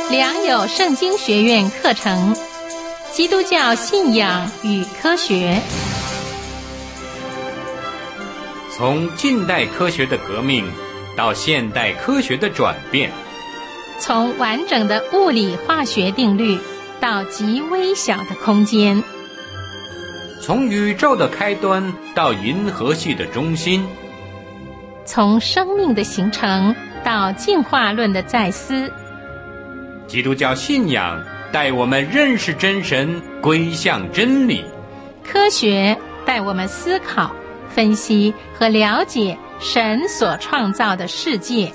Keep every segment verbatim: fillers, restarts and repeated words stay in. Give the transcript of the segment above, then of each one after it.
良友圣经学院课程，基督教信仰与科学。 从近代科学的革命到现代科学的转变， 从完整的物理化学定律到极微小的空间， 从宇宙的开端到银河系的中心， 从生命的形成到进化论的再思。 基督教信仰带我们认识真神，归向真理； 科学带我们思考、分析和了解神所创造的世界。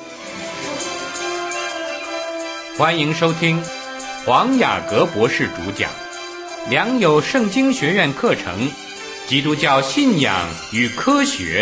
欢迎收听黄雅各博士主讲良友圣经学院课程《基督教信仰与科学》。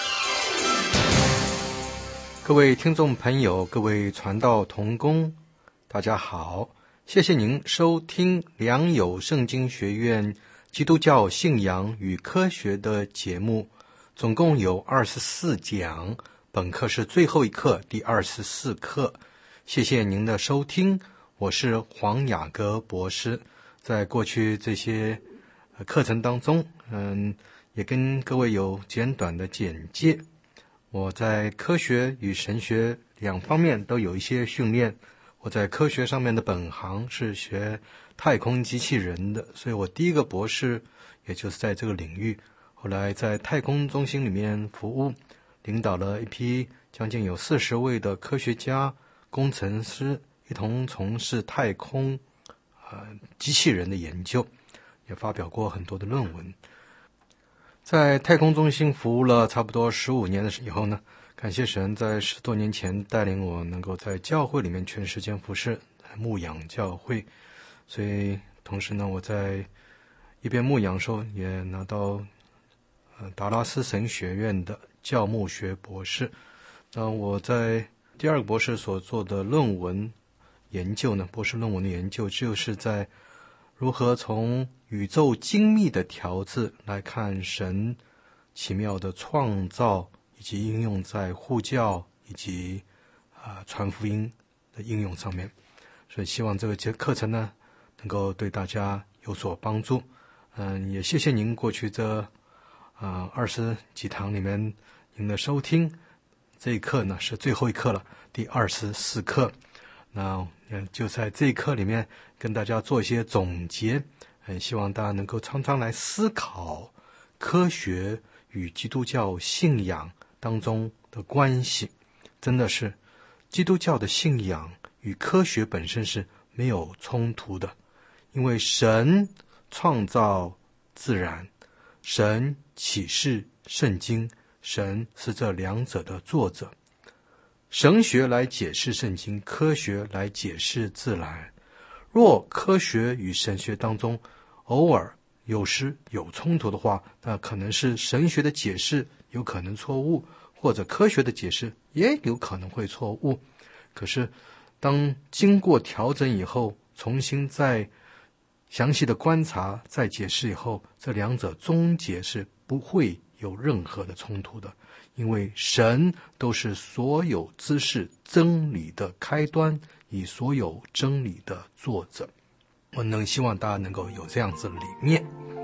各位听众朋友，各位传道同工，大家好，谢谢您收听良友圣经学院基督教信仰与科学的节目，总共有二十四讲，本课是最后一课，第二十四课。谢谢您的收听，我是黄雅各博士。在过去这些课程当中，嗯，也跟各位有简短的简介。我在科学与神学两方面都有一些训练。我在科学上面的本行是学太空机器人的，所以我第一个博士也就是在这个领域。后来在太空中心里面服务，领导了一批将近有四十位的科学家、工程师，一同从事太空呃机器人的研究，也发表过很多的论文。在太空中心服务了差不多十五年的以后呢，感谢神在十多年前带领我能够在教会里面全时间服侍，牧养教会。所以同时呢，我在一边牧养的时候也拿到呃达拉斯神学院的教牧学博士。那我在第二个博士所做的论文研究呢，博士论文的研究就是在如何从宇宙精密的调制来看神奇妙的创造，以及应用在护教以及啊、呃、传福音的应用上面。所以希望这个课程呢能够对大家有所帮助。嗯，也谢谢您过去这啊二十几堂里面您的收听。这一课呢是最后一课了，第二十四课。那就在这一课里面跟大家做一些总结，很希望大家能够常常来思考科学与基督教信仰当中的关系。真的是基督教的信仰与科学本身是没有冲突的，因为神创造自然，神启示圣经，神是这两者的作者。神学来解释圣经，科学来解释自然。若科学与神学当中偶尔有时有冲突的话，那可能是神学的解释有可能错误，或者科学的解释也有可能会错误。可是当经过调整以后，重新再详细的观察再解释以后，这两者终结是不会有任何的冲突的，因为神都是所有知识真理的开端，以所有真理的作者。我能希望大家能够有这样子的理念。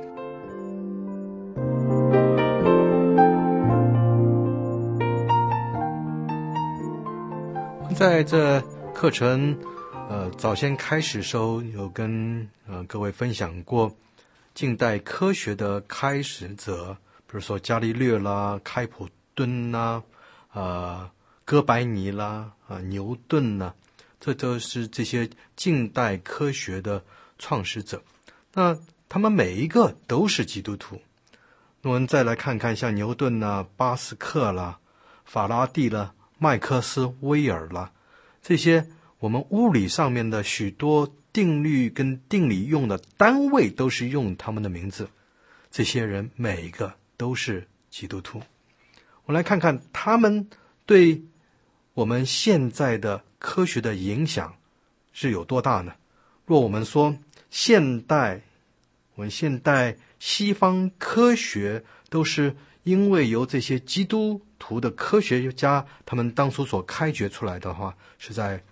在这课程呃早先开始的时候，有跟呃各位分享过近代科学的开始者，比如说伽利略啦、开普敦啦、呃哥白尼啦、啊、呃、牛顿啦，这都是这些近代科学的创始者。那他们每一个都是基督徒。那我们再来看看像牛顿啦、巴斯克啦、法拉第啦、麦克斯韦尔啦，这些我们物理上面的许多定律跟定理用的单位都是用他们的名字。这些人每一个都是基督徒。我来看看他们对我们现在的科学的影响是有多大呢？若我们说现代我们现代西方科学都是因为由这些基督徒的科学家他们当初所开掘出来的话，实在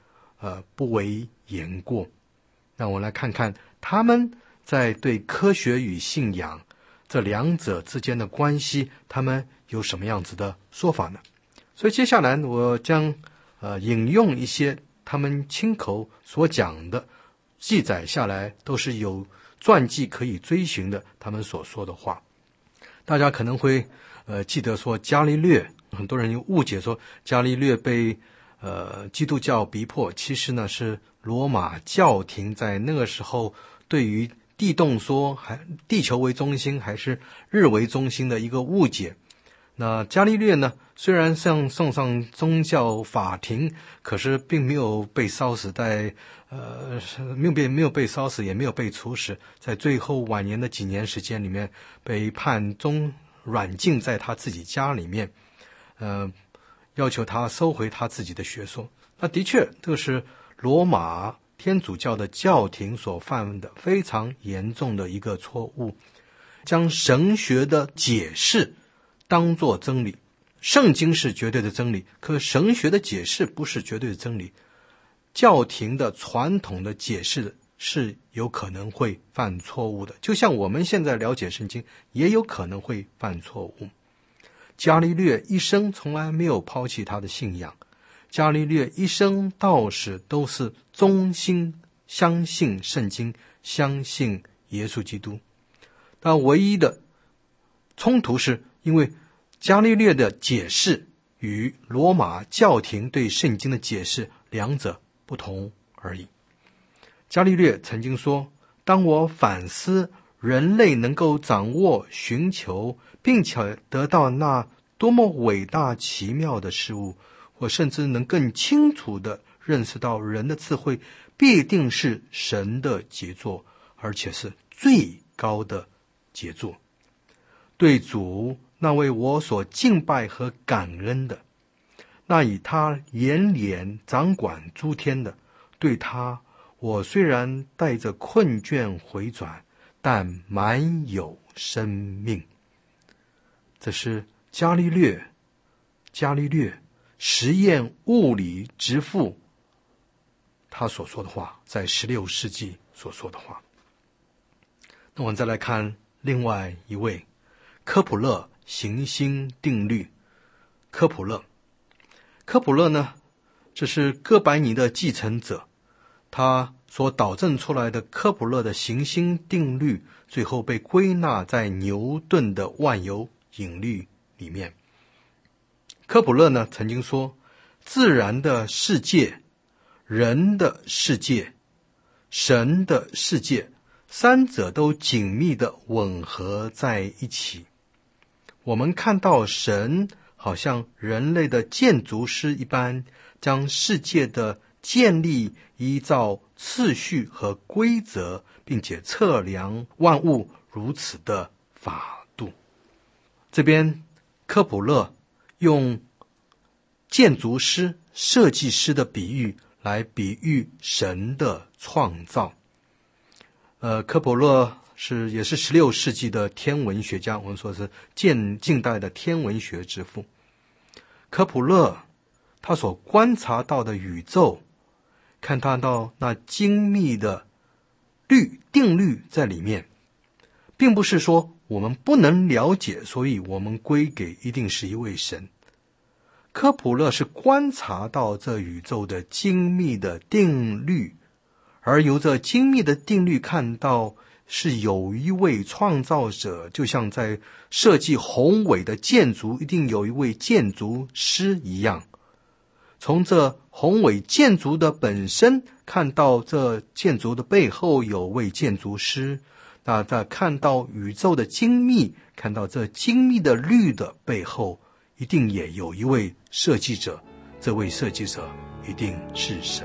呃不为言过。那我们来看看他们在对科学与信仰这两者之间的关系，他们有什么样子的说法呢？所以接下来我将呃引用一些他们亲口所讲的，记载下来都是有传记可以追寻的，他们所说的话。大家可能会呃记得说伽利略，很多人又误解说伽利略被呃基督教逼迫，其实呢是罗马教廷在那个时候对于地动说还地球为中心还是日为中心的一个误解。那伽利略呢，虽然像送上宗教法庭，可是并没有被烧死在呃没有被没有被烧死，也没有被处死，在最后晚年的几年时间里面，被判终软禁在他自己家里面，呃，要求他收回他自己的学说。那的确，这是罗马天主教的教廷所犯的非常严重的一个错误，将神学的解释当作真理。圣经是绝对的真理，可神学的解释不是绝对的真理。教廷的传统的解释是有可能会犯错误的，就像我们现在了解圣经也有可能会犯错误。伽利略一生从来没有抛弃他的信仰，伽利略一生到死都是忠心相信圣经，相信耶稣基督。但唯一的冲突是因为伽利略的解释与罗马教廷对圣经的解释两者不同而已。伽利略曾经说，当我反思人类能够掌握、寻求并且得到那多么伟大奇妙的事物，我甚至能更清楚地认识到人的智慧必定是神的杰作，而且是最高的杰作。对主那为我所敬拜和感恩的，那以他严脸掌管诸天的，对他我虽然带着困倦回转，但满有生命。这是伽利略伽利略实验物理之父他所说的话，在十六世纪所说的话。那我们再来看另外一位，科普勒行星定律。科普勒科普勒呢，这是哥白尼的继承者，他所导证出来的科普勒的行星定律最后被归纳在牛顿的万有引力里面。科普勒呢曾经说，自然的世界、人的世界、神的世界，三者都紧密地吻合在一起。我们看到神好像人类的建筑师一般，将世界的建立依照次序和规则，并且测量万物如此的法度。这边科普勒用建筑师、设计师的比喻来比喻神的创造。呃，科普勒是也是十六世纪的天文学家，我们说是近近代的天文学之父。科普勒他所观察到的宇宙，看他到那精密的律定律在里面，并不是说我们不能了解，所以我们归给一定是一位神。科普勒是观察到这宇宙的精密的定律，而由这精密的定律看到是有一位创造者，就像在设计宏伟的建筑一定有一位建筑师一样。从这宏伟建筑的本身看到这建筑的背后有位建筑师，那在看到宇宙的精密，看到这精密的律的背后一定也有一位设计者，这位设计者一定是神。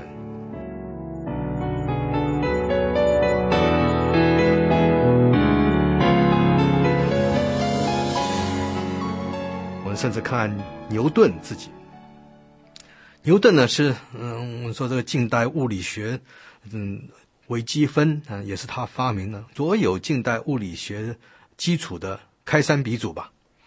我们甚至看牛顿自己，牛顿呢是嗯，我们说这个近代物理学，嗯，微积分啊，也是他发明的，所有近代物理学基础的开山鼻祖吧。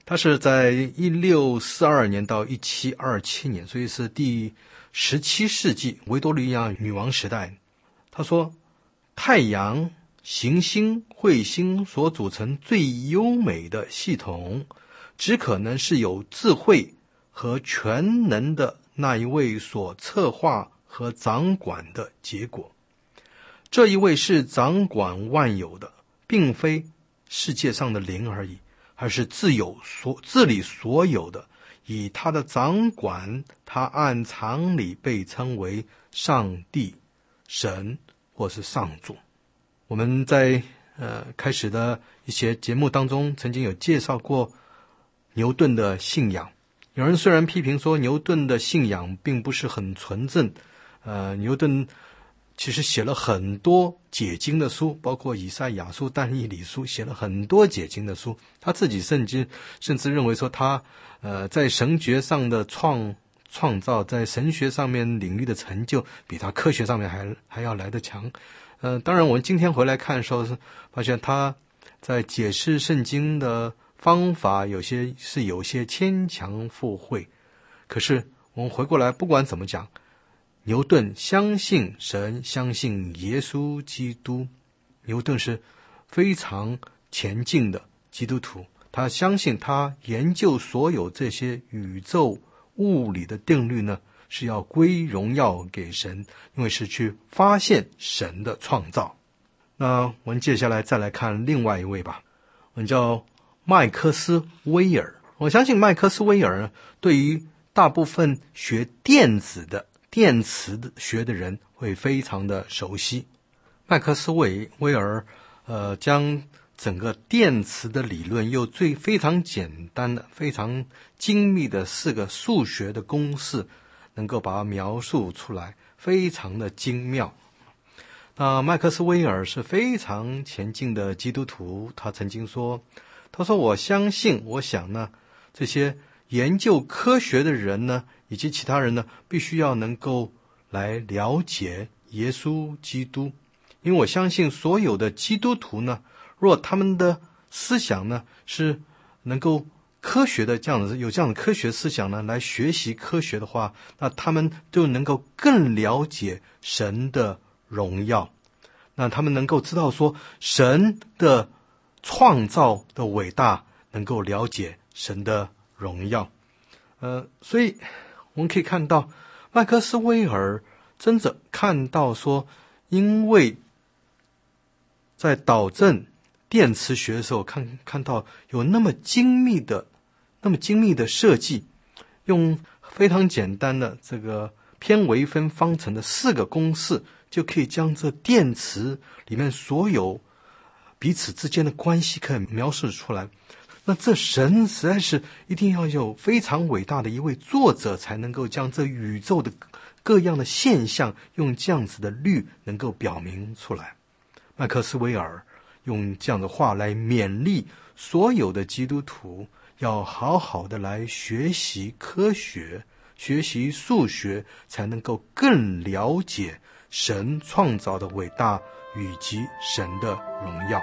他是在一六四二年到一七二七年，所以是第十七世纪维多利亚女王时代。他说，太阳、行星、彗星所组成最优美的系统，只可能是有智慧和全能的那一位所策划和掌管的结果。这一位是掌管万有的，并非世界上的灵而已，而是自有所治理所有的。以他的掌管，他按常理被称为上帝、神或是上主。我们在呃开始的一些节目当中，曾经有介绍过牛顿的信仰。有人虽然批评说牛顿的信仰并不是很纯正，呃，牛顿其实写了很多解经的书，包括以赛亚书、但以理书，写了很多解经的书。他自己甚至甚至认为说他呃在神学上的创创造，在神学上面领域的成就，比他科学上面还还要来得强。呃，当然我们今天回来看的时候，是发现他在解释圣经的方法有些是有些牵强附会。可是我们回过来，不管怎么讲，牛顿相信神，相信耶稣基督。牛顿是非常前进的基督徒，他相信他研究所有这些宇宙物理的定律呢，是要归荣耀给神，因为是去发现神的创造。那我们接下来再来看另外一位吧，我们叫麦克斯威尔。我相信麦克斯威尔对于大部分学电子的电磁学的人会非常的熟悉。麦克斯韦威尔呃，将整个电磁的理论用最非常简单的、非常精密的四个数学的公式，能够把它描述出来，非常的精妙。那麦克斯威尔是非常前进的基督徒，他曾经说，他说我相信，我想呢，这些研究科学的人呢，以及其他人呢，必须要能够来了解耶稣基督，因为我相信所有的基督徒呢，若他们的思想呢是能够科学的这样子，有这样的科学思想呢，来学习科学的话，那他们就能够更了解神的荣耀，那他们能够知道说神的创造的伟大，能够了解神的荣耀。呃，所以我们可以看到麦克斯威尔真正看到说，因为在导正电磁学的时候，看看到有那么精密的那么精密的设计，用非常简单的这个偏微分方程的四个公式，就可以将这电磁里面所有彼此之间的关系可以描述出来。那这神实在是一定要有非常伟大的一位作者，才能够将这宇宙的各样的现象用这样子的律能够表明出来。麦克斯韦尔用这样的话来勉励所有的基督徒，要好好的来学习科学，学习数学，才能够更了解神创造的伟大以及神的荣耀。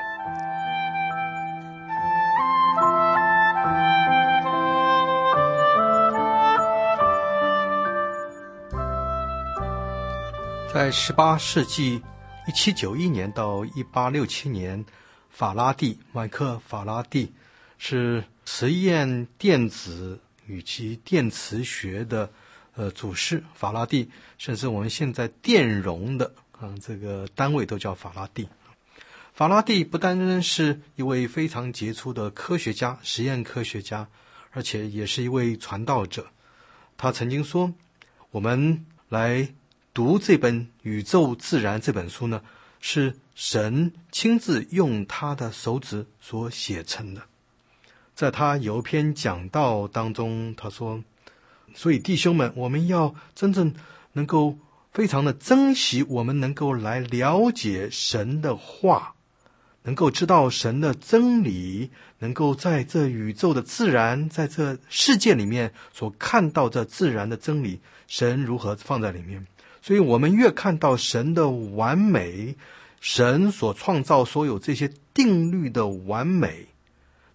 在十八世纪一七九一年到一八六七年，法拉第麦克法拉第是实验电子与其电磁学的呃祖师。法拉第甚至我们现在电容的啊、呃、这个单位都叫法拉第。法拉第不单单是一位非常杰出的科学家、实验科学家，而且也是一位传道者。他曾经说，我们来读这本《宇宙自然》这本书呢，是神亲自用他的手指所写成的。在他有一篇讲道当中，他说，所以弟兄们，我们要真正能够非常的珍惜我们能够来了解神的话，能够知道神的真理，能够在这宇宙的自然，在这世界里面所看到这自然的真理，神如何放在里面。所以我们越看到神的完美，神所创造所有这些定律的完美，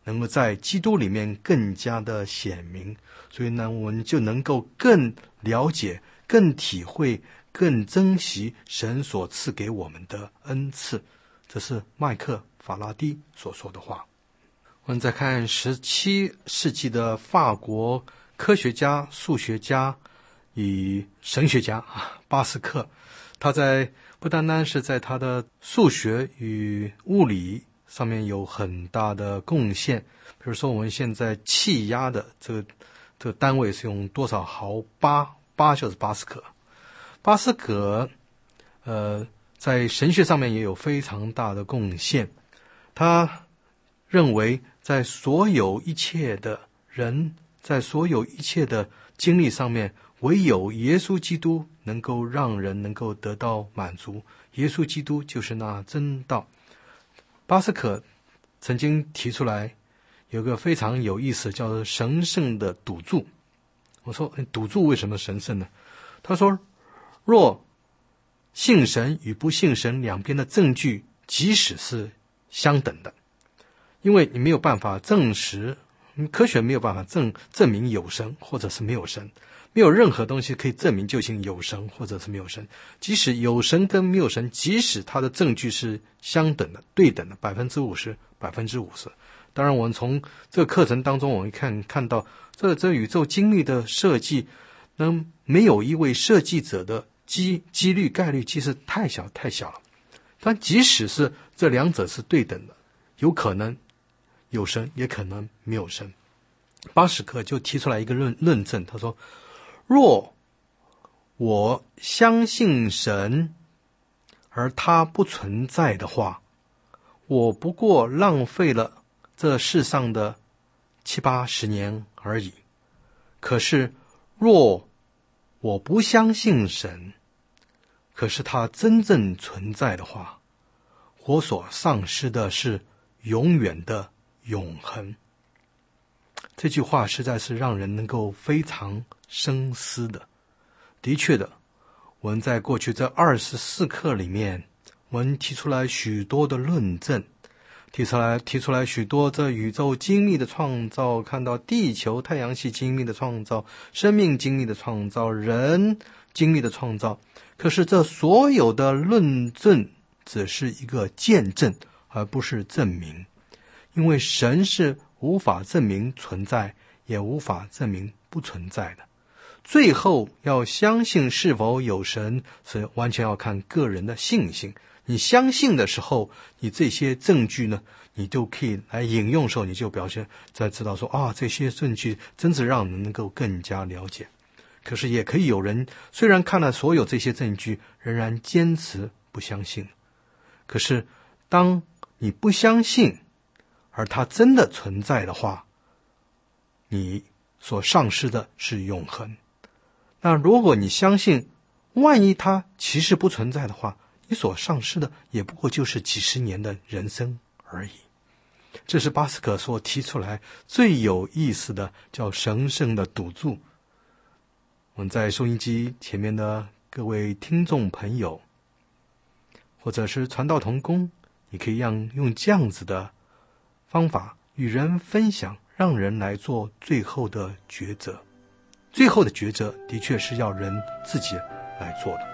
能够在基督里面更加的显明，所以呢，我们就能够更了解、更体会、更珍惜神所赐给我们的恩赐。这是麦克法拉第所说的话。我们再看十七世纪的法国科学家、数学家与神学家巴斯克，他在不单单是在他的数学与物理上面有很大的贡献，比如说我们现在气压的这个这个单位是用多少毫巴，巴就是巴斯克。巴斯克呃在神学上面也有非常大的贡献，他认为在所有一切的人，在所有一切的经历上面，唯有耶稣基督能够让人能够得到满足，耶稣基督就是那真道。巴斯克曾经提出来有个非常有意思，叫做神圣的赌注。我说赌注为什么神圣呢？他说，若信神与不信神两边的证据即使是相等的，因为你没有办法证实，科学没有办法证证明有神或者是没有神，没有任何东西可以证明究竟有神或者是没有神。即使有神跟没有神，即使它的证据是相等的、对等的，百分之五十、百分之五十。当然，我们从这个课程当中，我们看看到这这宇宙精密的设计，那没有一位设计者的机几率概率其实太小太小了。但即使是这两者是对等的，有可能有神，也可能没有神。巴斯克就提出来一个论论证，他说，若我相信神而他不存在的话，我不过浪费了这世上的七八十年而已。可是若我不相信神，可是他真正存在的话，我所丧失的是永远的永恒。这句话实在是让人能够非常深思的。的确的，我们在过去这二十四课里面，我们提出来许多的论证，提出来提出来许多这宇宙精密的创造，看到地球、太阳系精密的创造，生命精密的创造，人精密的创造。可是这所有的论证只是一个见证，而不是证明。因为神是无法证明存在，也无法证明不存在的。最后要相信是否有神，是完全要看个人的信心。你相信的时候，你这些证据呢，你就可以来引用的时候，你就表现才知道说啊，这些证据真是让人能够更加了解。可是也可以有人虽然看了所有这些证据，仍然坚持不相信。可是当你不相信而它真的存在的话，你所丧失的是永恒。那如果你相信，万一它其实不存在的话，你所丧失的也不过就是几十年的人生而已。这是巴斯克所提出来最有意思的，叫神圣的赌注。我们在收音机前面的各位听众朋友，或者是传道同工，你可以让用这样子的方法与人分享，让人来做最后的抉择。最后的抉择的确是要人自己来做的。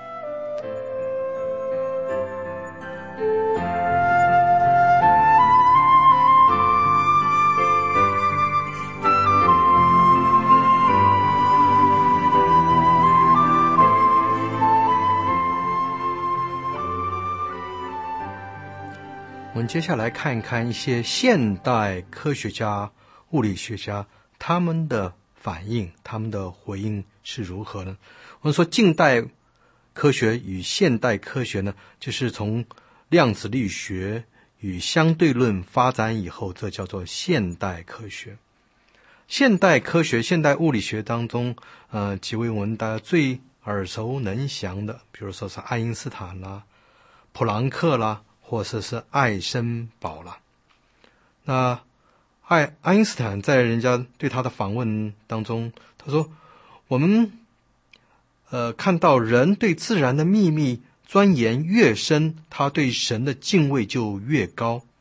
我们接下来看一看一些现代科学家、物理学家他们的反应，他们的回应是如何呢？我们说近代科学与现代科学呢，就是从量子力学与相对论发展以后，这叫做现代科学。现代科学、现代物理学当中，呃，几位我们大家最耳熟能详的，比如说是爱因斯坦啦、普朗克啦，或者是爱森堡啦。那爱爱因斯坦在人家对他的访问当中，他说：“我们呃看到人对自然的秘密钻研越深，他对神的敬畏就越高。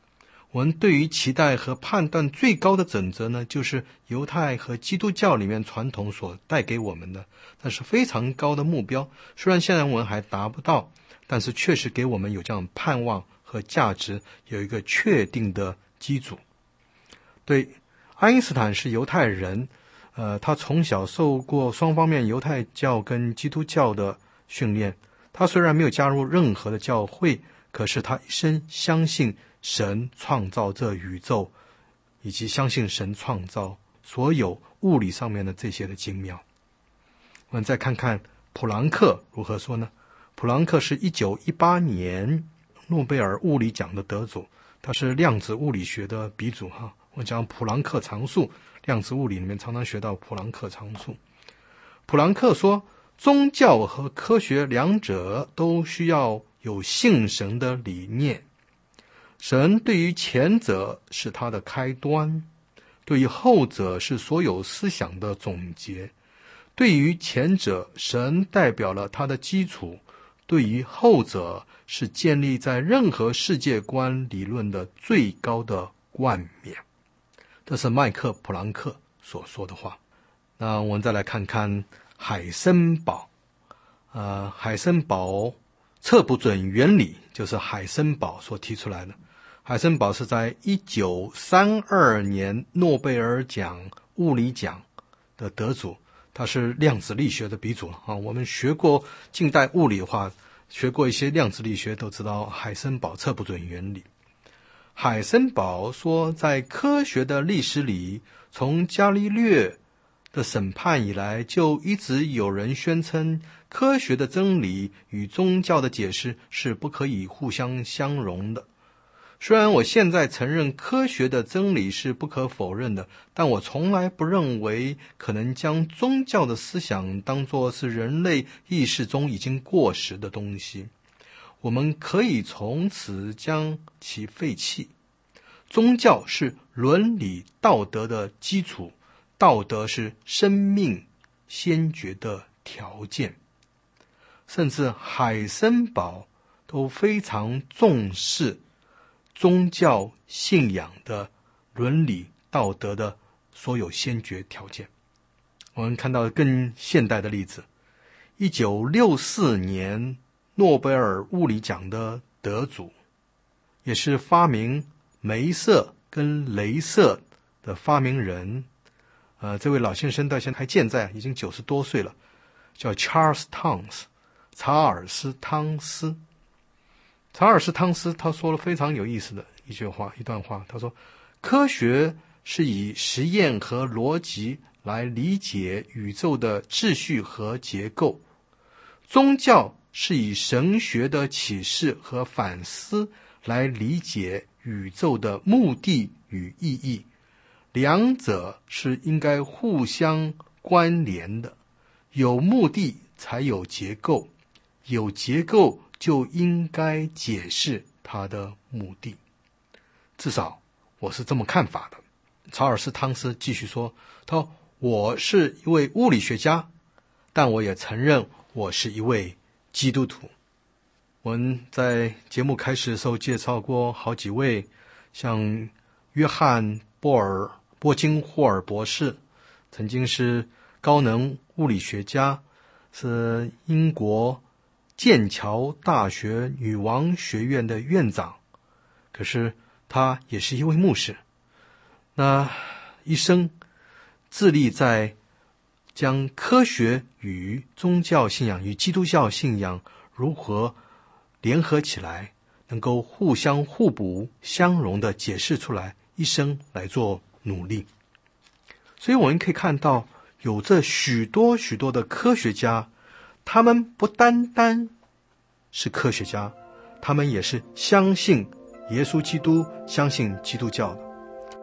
我们对于期待和判断最高的准则呢，就是犹太和基督教里面传统所带给我们的，那是非常高的目标。虽然现在我们还达不到，但是确实给我们有这样盼望和价值，有一个确定的基础。对，爱因斯坦是犹太人，呃，他从小受过双方面犹太教跟基督教的训练。他虽然没有加入任何的教会，可是他一生相信神创造这宇宙，以及相信神创造所有物理上面的这些的精妙。我们再看看普朗克如何说呢？普朗克是一九一八年诺贝尔物理奖的得主，他是量子物理学的鼻祖哈。我讲普朗克常数，量子物理里面常常学到普朗克常数。普朗克说，宗教和科学两者都需要有信神的理念。神对于前者是他的开端，对于后者是所有思想的总结。对于前者，神代表了他的基础；对于后者，是建立在任何世界观理论的最高的冠冕。这是麦克普朗克所说的话。那我们再来看看海森堡。呃，海森堡测不准原理就是海森堡所提出来的。海森堡是在一九三二年诺贝尔奖物理奖的得主，他是量子力学的鼻祖啊。我们学过近代物理的话，学过一些量子力学，都知道海森堡测不准原理。海森堡说，在科学的历史里，从伽利略的审判以来，就一直有人宣称科学的真理与宗教的解释是不可以互相相容的。虽然我现在承认科学的真理是不可否认的，但我从来不认为可能将宗教的思想当作是人类意识中已经过时的东西。我们可以从此将其废弃。宗教是伦理道德的基础，道德是生命先决的条件。甚至海森堡都非常重视宗教信仰的伦理道德的所有先决条件。我们看到更现代的例子，一九六四年诺贝尔物理奖的得主，也是发明镁射跟镭射的发明人，呃，这位老先生到现在还健在，已经九十多岁了，叫 Charles Towns， 查尔斯汤斯。查尔斯汤斯他说了非常有意思的一句话，一段话，他说，科学是以实验和逻辑来理解宇宙的秩序和结构，宗教是以神学的启示和反思来理解宇宙的目的与意义，两者是应该互相关联的。有目的才有结构，有结构就应该解释它的目的。至少我是这么看法的。查尔斯汤斯继续说，他说，我是一位物理学家，但我也承认我是一位基督徒。我们在节目开始的时候介绍过好几位，像约翰波尔波金霍尔博士，曾经是高能物理学家，是英国剑桥大学女王学院的院长，可是他也是一位牧师。那一生致力在将科学与宗教信仰与基督教信仰如何联合起来，能够互相互补相融的解释出来，一生来做努力。所以我们可以看到，有着许多许多的科学家，他们不单单是科学家，他们也是相信耶稣基督，相信基督教的。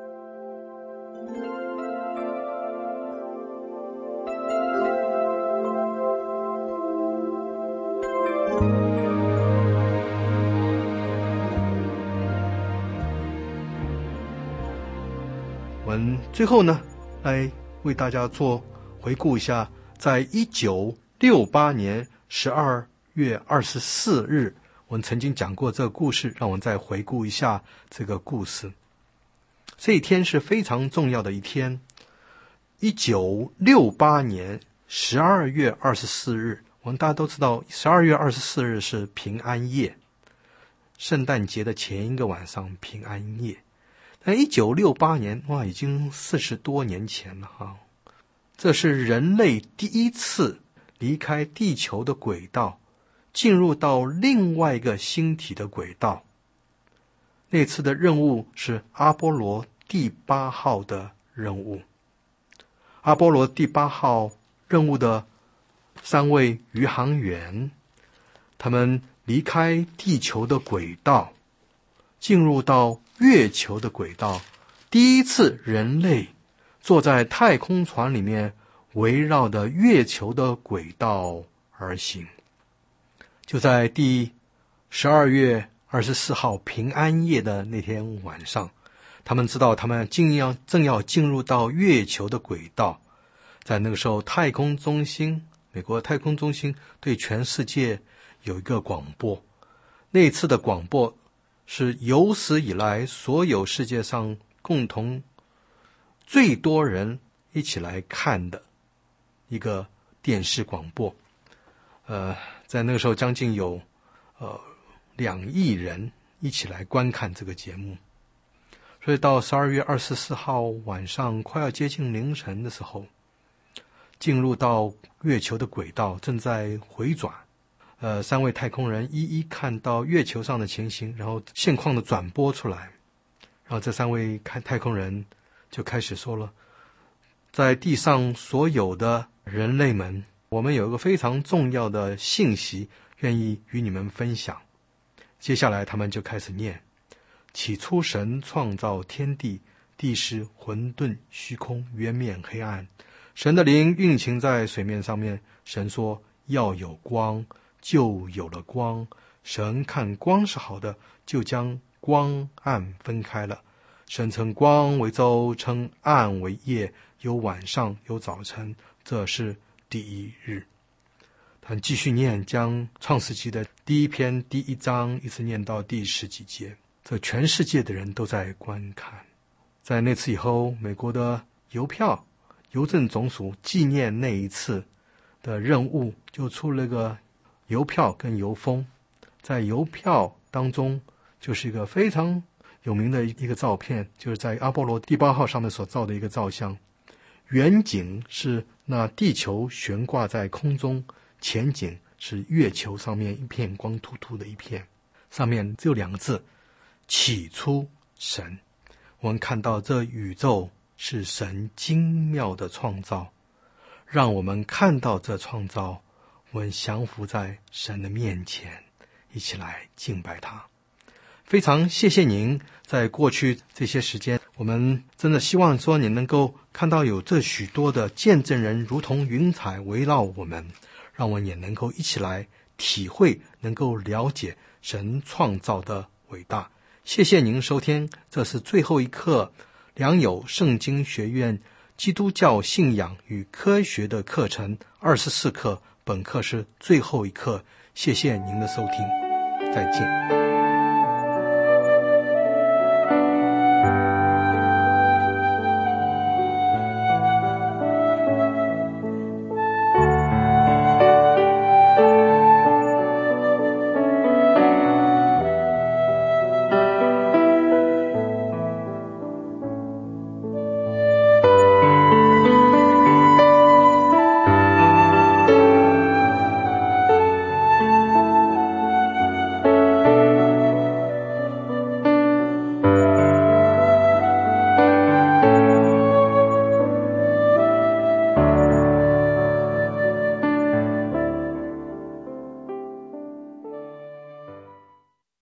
我们最后呢，来为大家做回顾一下，在一九六八年十二月二十四日我们曾经讲过这个故事，让我们再回顾一下这个故事。这一天是非常重要的一天，一九六八年十二月二十四日，我们大家都知道十二月二十四日是平安夜，圣诞节的前一个晚上平安夜。但一九六八年，哇，已经四十多年前了哈。这是人类第一次离开地球的轨道，进入到另外一个星体的轨道。那次的任务是阿波罗第八号的任务。阿波罗第八号任务的三位宇航员，他们离开地球的轨道，进入到月球的轨道。第一次人类坐在太空船里面，围绕着月球的轨道而行。就在第十二月二十四号平安夜的那天晚上，他们知道他们正要正要进入到月球的轨道。在那个时候，太空中心，美国太空中心对全世界有一个广播。那一次的广播是有史以来所有世界上共同最多人一起来看的一个电视广播。呃，在那个时候将近有呃两亿人一起来观看这个节目。所以到十二月二十四号晚上快要接近凌晨的时候，进入到月球的轨道，正在回转。呃，三位太空人一一看到月球上的情形，然后现况的转播出来。然后这三位太空人就开始说了，在地上所有的人类们，我们有一个非常重要的信息愿意与你们分享。接下来他们就开始念：起初神创造天地，地是混沌虚空，渊面黑暗，神的灵运行在水面上面。神说要有光，就有了光。神看光是好的，就将光暗分开了。神称光为昼，称暗为夜，有晚上有早晨，这是第一日。他继续念，将创世纪的第一篇第一章一直念到第十几节，这全世界的人都在观看。在那次以后，美国的邮票邮政总署纪念那一次的任务，就出了个邮票跟邮封。在邮票当中就是一个非常有名的一个照片，就是在阿波罗第八号上面所照的一个照相。远景是那地球悬挂在空中，前景是月球上面一片光秃秃的一片，上面只有两个字：起初神。我们看到这宇宙是神精妙的创造，让我们看到这创造，我们降服在神的面前，一起来敬拜他。非常谢谢您在过去这些时间，我们真的希望说你能够看到有这许多的见证人如同云彩围绕我们，让我们也能够一起来体会，能够了解神创造的伟大。谢谢您收听，这是最后一课良友圣经学院基督教信仰与科学的课程二十四课，本课是最后一课。谢谢您的收听，再见。